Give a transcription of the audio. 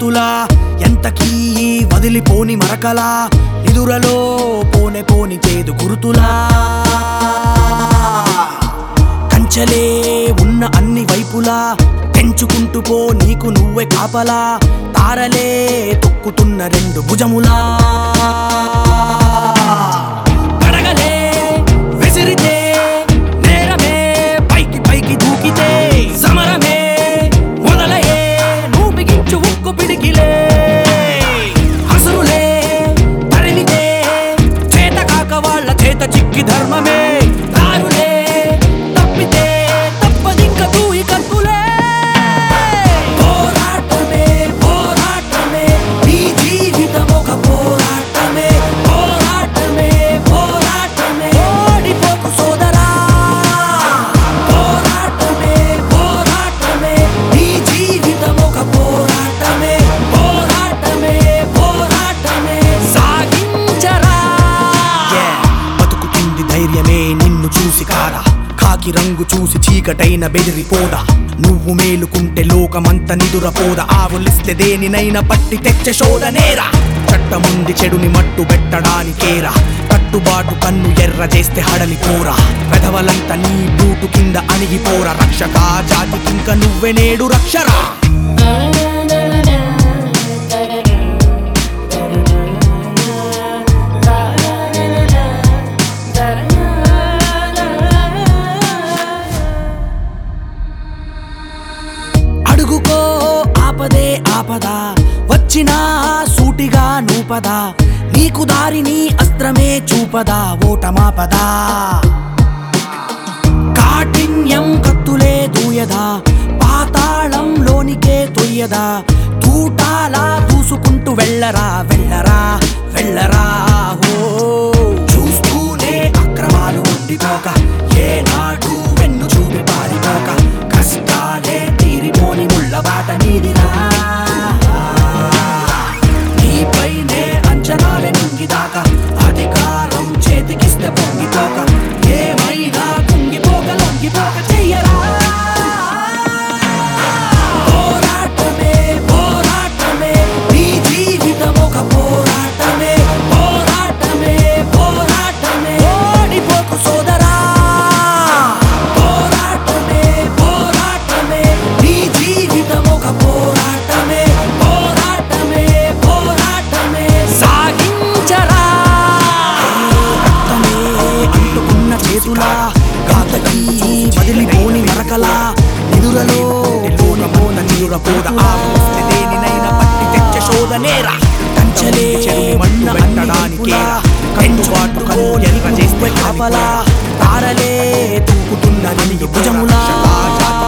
చేతులా ఎంతకీ వదిలిపోని మరకలా నిదురలో పోనే పోని చేదు గురుతులా కంచలే ఉన్న అన్ని వైపులా పెంచుకుంటూ పో నీకు నువ్వే కాపలా తారలే తొక్కుతున్న రెండు భుజములా కడగలే విసిరితే నేరమే పైకి పైకి దూకితే సమరమే మొదలయే నువ్వు బిగించు ఉక్కు పిడికిలే అసురులే తరిమితే చేత కాక వాళ్ళ చేత చిక్కి ధర్మమే దారులే తప్పితే తప్పదింక తూయి కత్తులే పోరాటమే పోరాటమే నీ జీవితం ఒక పోరాటమే పోరాటమే పోరాటమే ఓడిపోకు సోదరా పోరాటమే పోరాటమే నీ జీవితం ఒక పోరాటమే పోరాటమే పోరాటమే సాగించరా బతుకుతుంది ధైర్యమే నిన్ను చూసి కారా కాకి రంగు చూసి చీకటైన బెదిరిపోదా నువ్వు మేలుకుంటే లోకమంత నిదురపోదా ఆవులిస్తే దేనినైనా పట్టి తెచ్చే శోధనేరా చట్టముంది చెడుని మట్టు పెట్టడానికేరా కట్టుబాటు కన్ను ఎర్ర చేస్తే హడలిపోరా పెదవలంతా నీ బూటు కింద అణిగిపోరా రక్షకా జాతికింక నువ్వే నేడు రక్షరా అడుగుకో ఆపదే ఆపదా వచ్చినా సూటిగా నూపదా నీకు దారిని అస్త్రమే చూపదా ఓటమాపదా కాఠిన్యం కత్తులే దూయదా పాతాళంలోనికే తొయ్యదా తూటాలా దూసుకుంటూ వెళ్ళరా వెళ్ళరా వెళ్ళరా హో చూస్తూనే అక్రమాలు ఉండిపోక ఏనాడు వెన్ను చూపి పారిపోక కష్టాలే తీరిపోని ముళ్ళబాట నీదిరా నీపైనే అంచనాలే నింగిదాక అధికారం చేతికిస్తే పొంగిపోక ఏమైనా కుంగిపోక లొంగిపోక చెయ్యరా పోరాటమే పోరాటమే నీ జీవితం ఒక పోరాటమే పోరాటమే పోరాటమే ఓడిపోకు సోదరా పోరాటమే పోరాటమే నీ జీవితం ఒక పోరాటమే పోరాటమే పోరాటమే సాగించరా రక్తమే అంటుకున్న చేతులా గాతకి వదిలిపోని మరకలా నిదురలో లోనమోన నిదురపోద ఆవలిస్తే దేనినైనా పట్టి తెచ్చే శోధనేరా కంచలే మన్న పెట్టడానికేరా కంచుబాటు కన్ను ఎర్ర చేస్తే కాపలా తారలే తూకుతున్న నీ భుజములా